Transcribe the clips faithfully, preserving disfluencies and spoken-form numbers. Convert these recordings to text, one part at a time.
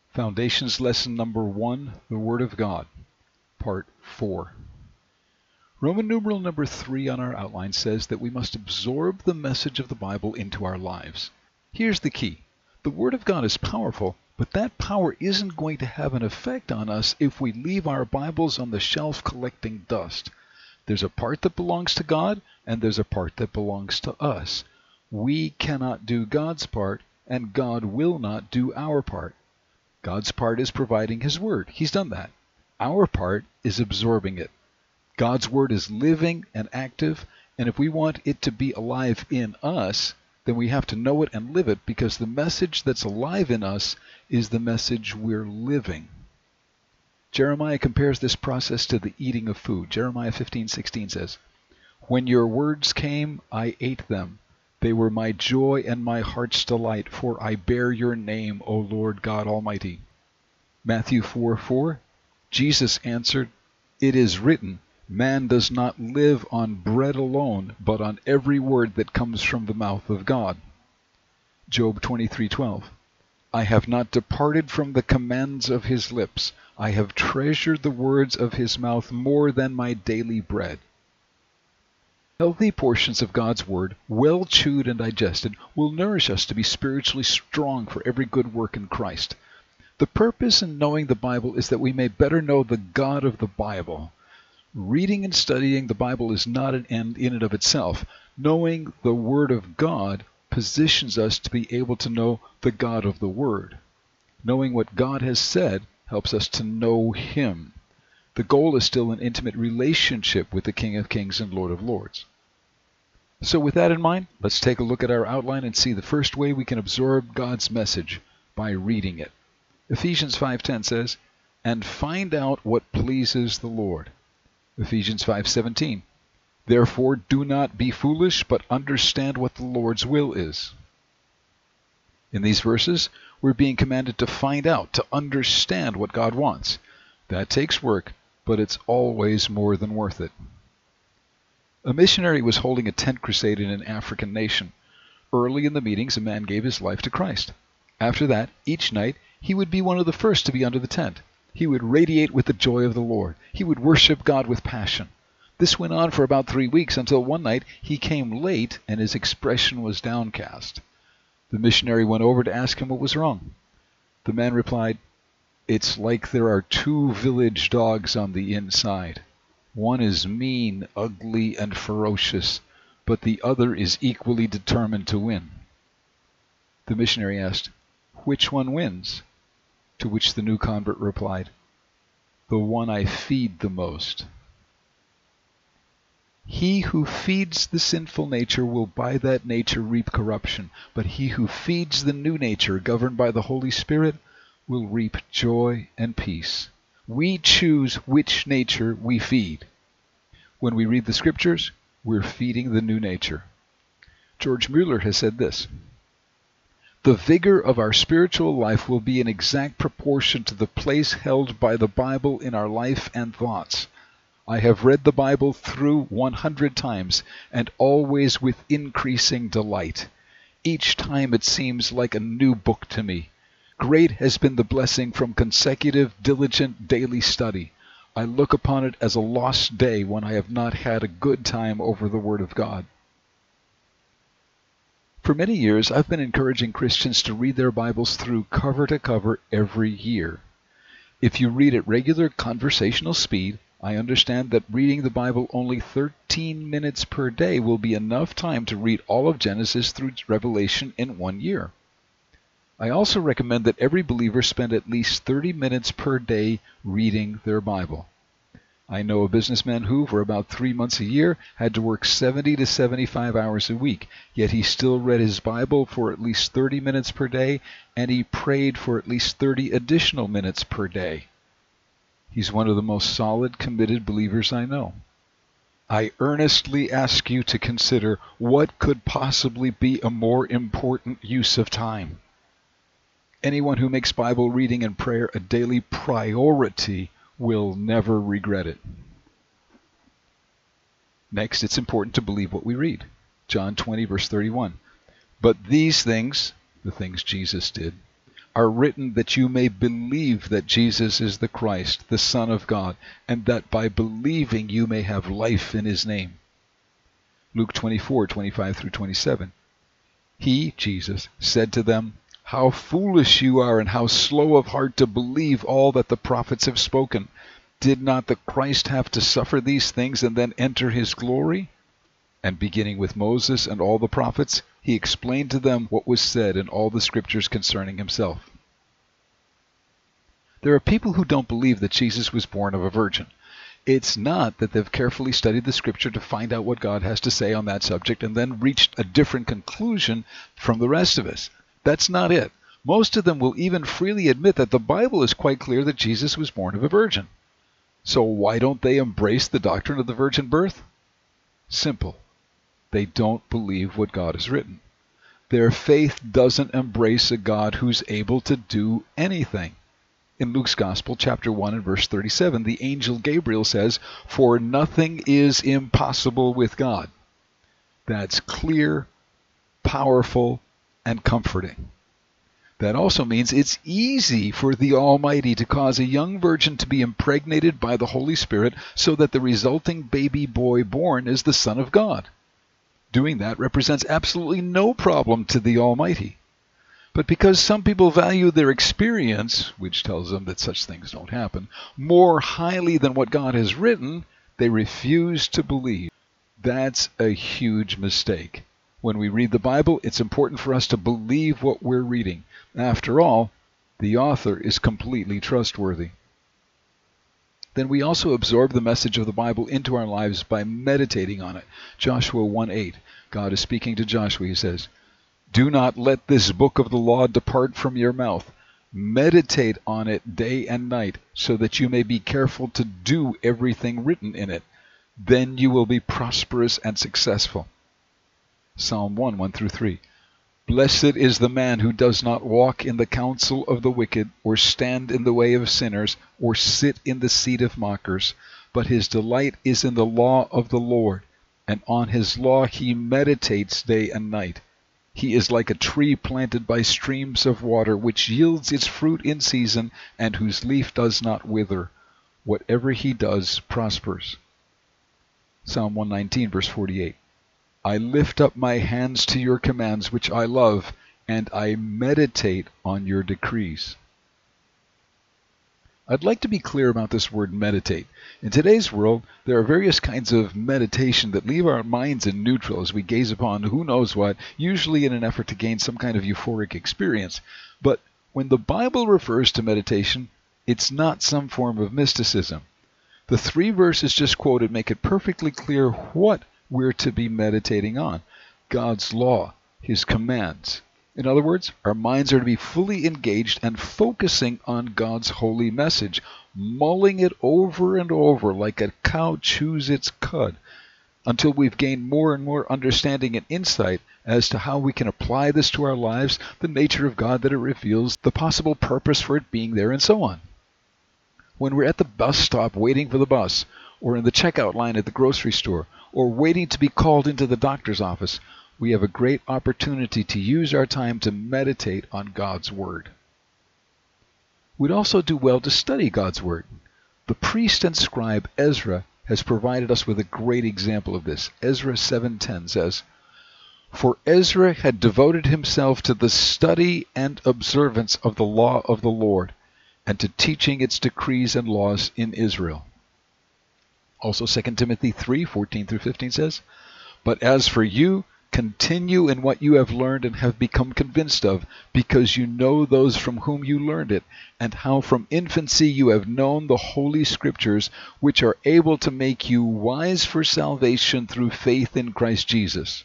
Foundations Lesson Number One, The Word of God, Part Four. Roman numeral number three on our outline says that we must absorb the message of the Bible into our lives. Here's the key. The Word of God is powerful, but that power isn't going to have an effect on us if we leave our Bibles on the shelf collecting dust. There's a part that belongs to God, and there's a part that belongs to us. We cannot do God's part, and God will not do our part. God's part is providing His Word. He's done that. Our part is absorbing it. God's Word is living and active, and if we want it to be alive in us, then we have to know it and live it, because the message that's alive in us is the message we're living. Jeremiah compares this process to the eating of food. Jeremiah fifteen sixteen says, "When your words came, I ate them. They were my joy and my heart's delight, for I bear your name, O Lord God Almighty." Matthew four four, Jesus answered, "It is written, man does not live on bread alone, but on every word that comes from the mouth of God." Job twenty-three twelve, "I have not departed from the commands of his lips. I have treasured the words of his mouth more than my daily bread." Healthy portions of God's Word, well chewed and digested, will nourish us to be spiritually strong for every good work in Christ. The purpose in knowing the Bible is that we may better know the God of the Bible. Reading and studying the Bible is not an end in and of itself. Knowing the Word of God positions us to be able to know the God of the Word. Knowing what God has said helps us to know Him. The goal is still an intimate relationship with the King of Kings and Lord of Lords. So with that in mind, let's take a look at our outline and see the first way we can absorb God's message, by reading it. Ephesians five ten says, "And find out what pleases the Lord." Ephesians five seventeen, "Therefore do not be foolish, but understand what the Lord's will is." In these verses, we're being commanded to find out, to understand what God wants. That takes work, but it's always more than worth it. A missionary was holding a tent crusade in an African nation. Early in the meetings, a man gave his life to Christ. After that, each night, he would be one of the first to be under the tent. He would radiate with the joy of the Lord. He would worship God with passion. This went on for about three weeks until one night he came late and his expression was downcast. The missionary went over to ask him what was wrong. The man replied, "It's like there are two village dogs on the inside. One is mean, ugly, and ferocious, but the other is equally determined to win." The missionary asked, "Which one wins?" To which the new convert replied, "The one I feed the most." He who feeds the sinful nature will by that nature reap corruption, but he who feeds the new nature governed by the Holy Spirit will reap joy and peace. We choose which nature we feed. When we read the Scriptures, we're feeding the new nature. George Mueller has said this, "The vigor of our spiritual life will be in exact proportion to the place held by the Bible in our life and thoughts. I have read the Bible through one hundred times, and always with increasing delight. Each time it seems like a new book to me. Great has been the blessing from consecutive, diligent daily study. I look upon it as a lost day when I have not had a good time over the Word of God." For many years, I've been encouraging Christians to read their Bibles through cover to cover every year. If you read at regular conversational speed, I understand that reading the Bible only thirteen minutes per day will be enough time to read all of Genesis through Revelation in one year. I also recommend that every believer spend at least thirty minutes per day reading their Bible. I know a businessman who, for about three months a year, had to work seventy to seventy-five hours a week, yet he still read his Bible for at least thirty minutes per day, and he prayed for at least thirty additional minutes per day. He's one of the most solid, committed believers I know. I earnestly ask you to consider what could possibly be a more important use of time. Anyone who makes Bible reading and prayer a daily priority will never regret it. Next, it's important to believe what we read. John twenty, verse thirty-one. "But these things," the things Jesus did, are written that you may believe that Jesus is the Christ, the Son of God, and that by believing you may have life in his name. Luke twenty-four, twenty-five through twenty-seven. He, Jesus, said to them, "How foolish you are, and how slow of heart to believe all that the prophets have spoken. Did not the Christ have to suffer these things and then enter his glory?" And beginning with Moses and all the prophets, he explained to them what was said in all the scriptures concerning himself. There are people who don't believe that Jesus was born of a virgin. It's not that they've carefully studied the scripture to find out what God has to say on that subject and then reached a different conclusion from the rest of us. That's not it. Most of them will even freely admit that the Bible is quite clear that Jesus was born of a virgin. So why don't they embrace the doctrine of the virgin birth? Simple. They don't believe what God has written. Their faith doesn't embrace a God who's able to do anything. In Luke's Gospel, chapter one and verse thirty-seven, the angel Gabriel says, "For nothing is impossible with God." That's clear, powerful, and comforting. That also means it's easy for the Almighty to cause a young virgin to be impregnated by the Holy Spirit so that the resulting baby boy born is the Son of God. Doing that represents absolutely no problem to the Almighty. But because some people value their experience, which tells them that such things don't happen, more highly than what God has written, they refuse to believe. That's a huge mistake. When we read the Bible, it's important for us to believe what we're reading. After all, the author is completely trustworthy. Then we also absorb the message of the Bible into our lives by meditating on it. Joshua one eight, God is speaking to Joshua. He says, "Do not let this book of the law depart from your mouth. Meditate on it day and night, so that you may be careful to do everything written in it. Then you will be prosperous and successful." Psalm one, one through three. "Blessed is the man who does not walk in the counsel of the wicked, or stand in the way of sinners, or sit in the seat of mockers. But his delight is in the law of the Lord, and on his law he meditates day and night. He is like a tree planted by streams of water, which yields its fruit in season, and whose leaf does not wither. Whatever he does prospers." Psalm one nineteen, verse forty-eight. "I lift up my hands to your commands, which I love, and I meditate on your decrees." I'd like to be clear about this word meditate. In today's world, there are various kinds of meditation that leave our minds in neutral as we gaze upon who knows what, usually in an effort to gain some kind of euphoric experience. But when the Bible refers to meditation, it's not some form of mysticism. The three verses just quoted make it perfectly clear what we're to be meditating on: God's law, his commands. In other words, our minds are to be fully engaged and focusing on God's holy message, mulling it over and over like a cow chews its cud, until we've gained more and more understanding and insight as to how we can apply this to our lives, the nature of God that it reveals, the possible purpose for it being there, and so on. When we're at the bus stop waiting for the bus, or in the checkout line at the grocery store, or waiting to be called into the doctor's office, we have a great opportunity to use our time to meditate on God's Word. We'd also do well to study God's Word. The priest and scribe Ezra has provided us with a great example of this. Ezra seven ten says, "For Ezra had devoted himself to the study and observance of the law of the Lord, and to teaching its decrees and laws in Israel." Also Second Timothy three fourteen through fifteen says, "But as for you, continue in what you have learned and have become convinced of, because you know those from whom you learned it, and how from infancy you have known the Holy Scriptures, which are able to make you wise for salvation through faith in Christ Jesus."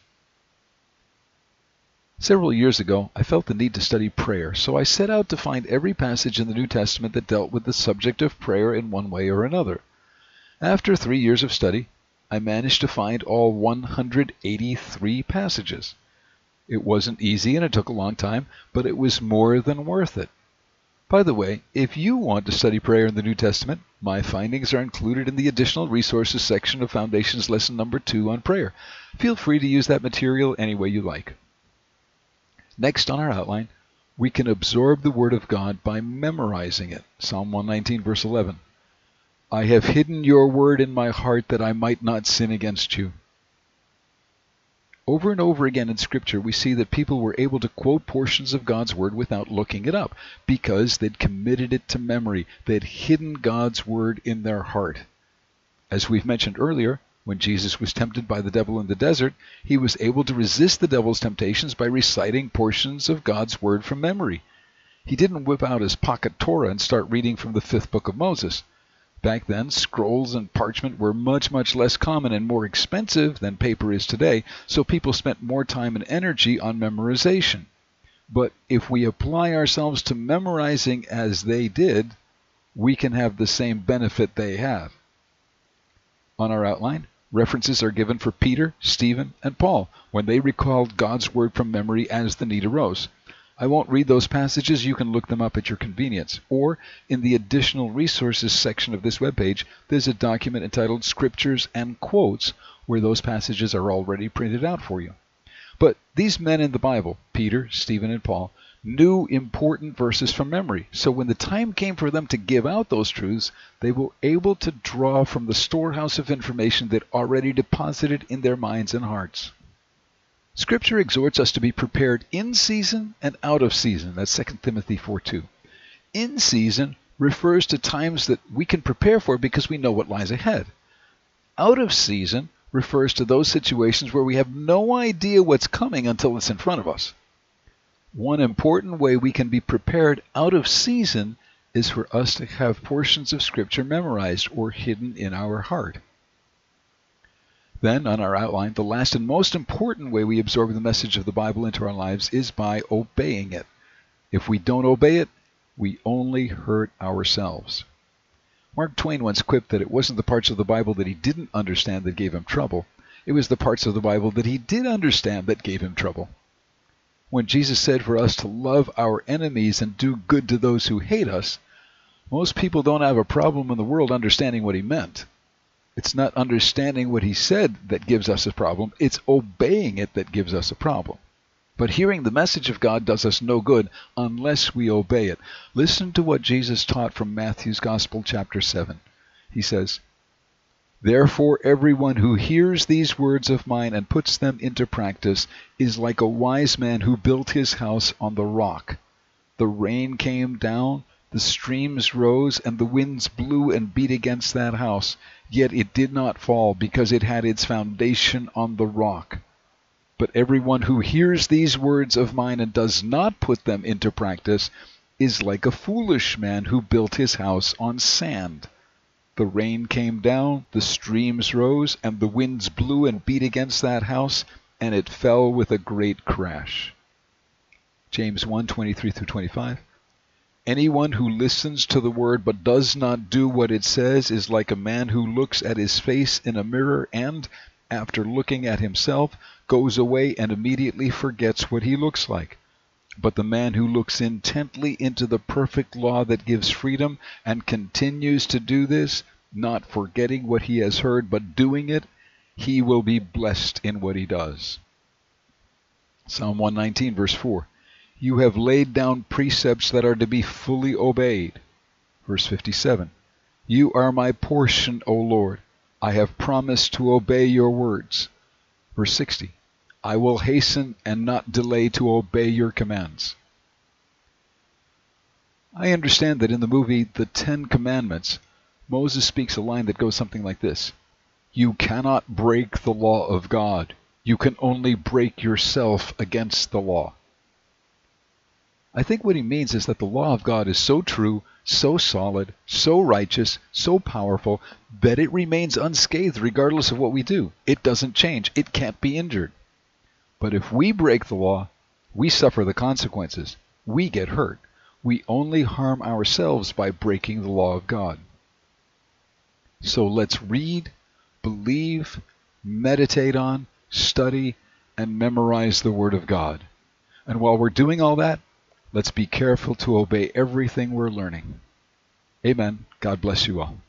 Several years ago, I felt the need to study prayer, so I set out to find every passage in the New Testament that dealt with the subject of prayer in one way or another. After three years of study, I managed to find all one hundred eighty-three passages. It wasn't easy and it took a long time, but it was more than worth it. By the way, if you want to study prayer in the New Testament, my findings are included in the additional resources section of Foundations lesson number two on prayer. Feel free to use that material any way you like. Next on our outline, We can absorb the Word of God by memorizing it. Psalm one nineteen, verse eleven. I have hidden your word in my heart that I might not sin against you. Over and over again in Scripture, we see that people were able to quote portions of God's Word without looking it up because they'd committed it to memory. They'd hidden God's Word in their heart. As we've mentioned earlier, when Jesus was tempted by the devil in the desert, he was able to resist the devil's temptations by reciting portions of God's Word from memory. He didn't whip out his pocket Torah and start reading from the fifth book of Moses. Back then, scrolls and parchment were much, much less common and more expensive than paper is today, so people spent more time and energy on memorization. But if we apply ourselves to memorizing as they did, we can have the same benefit they have. On our outline, references are given for Peter, Stephen, and Paul when they recalled God's Word from memory as the need arose. I won't read those passages. You can look them up at your convenience. Or, in the additional resources section of this webpage, there's a document entitled Scriptures and Quotes, where those passages are already printed out for you. But these men in the Bible, Peter, Stephen, and Paul, knew important verses from memory. So when the time came for them to give out those truths, they were able to draw from the storehouse of information that already deposited in their minds and hearts. Scripture exhorts us to be prepared in season and out of season. That's Second Timothy four two. In season refers to times that we can prepare for because we know what lies ahead. Out of season refers to those situations where we have no idea what's coming until it's in front of us. One important way we can be prepared out of season is for us to have portions of Scripture memorized or hidden in our heart. Then, on our outline, the last and most important way we absorb the message of the Bible into our lives is by obeying it. If we don't obey it, we only hurt ourselves. Mark Twain once quipped that it wasn't the parts of the Bible that he didn't understand that gave him trouble. It was the parts of the Bible that he did understand that gave him trouble. When Jesus said for us to love our enemies and do good to those who hate us, most people don't have a problem in the world understanding what he meant. It's not understanding what he said that gives us a problem. It's obeying it that gives us a problem. But hearing the message of God does us no good unless we obey it. Listen to what Jesus taught from Matthew's Gospel, chapter seven. He says, Therefore everyone who hears these words of mine and puts them into practice is like a wise man who built his house on the rock. The rain came down, the streams rose, and the winds blew and beat against that house. Yet it did not fall, because it had its foundation on the rock. But everyone who hears these words of mine and does not put them into practice is like a foolish man who built his house on sand. The rain came down, the streams rose, and the winds blew and beat against that house, and it fell with a great crash. James one twenty-three through twenty-five. Anyone who listens to the word but does not do what it says is like a man who looks at his face in a mirror and, after looking at himself, goes away and immediately forgets what he looks like. But the man who looks intently into the perfect law that gives freedom and continues to do this, not forgetting what he has heard but doing it, he will be blessed in what he does. Psalm one nineteen, verse four. You have laid down precepts that are to be fully obeyed. Verse fifty-seven. You are my portion, O Lord. I have promised to obey your words. Verse sixty. I will hasten and not delay to obey your commands. I understand that in the movie The Ten Commandments, Moses speaks a line that goes something like this. You cannot break the law of God. You can only break yourself against the law. I think what he means is that the law of God is so true, so solid, so righteous, so powerful, that it remains unscathed regardless of what we do. It doesn't change. It can't be injured. But if we break the law, we suffer the consequences. We get hurt. We only harm ourselves by breaking the law of God. So let's read, believe, meditate on, study, and memorize the Word of God. And while we're doing all that, let's be careful to obey everything we're learning. Amen. God bless you all.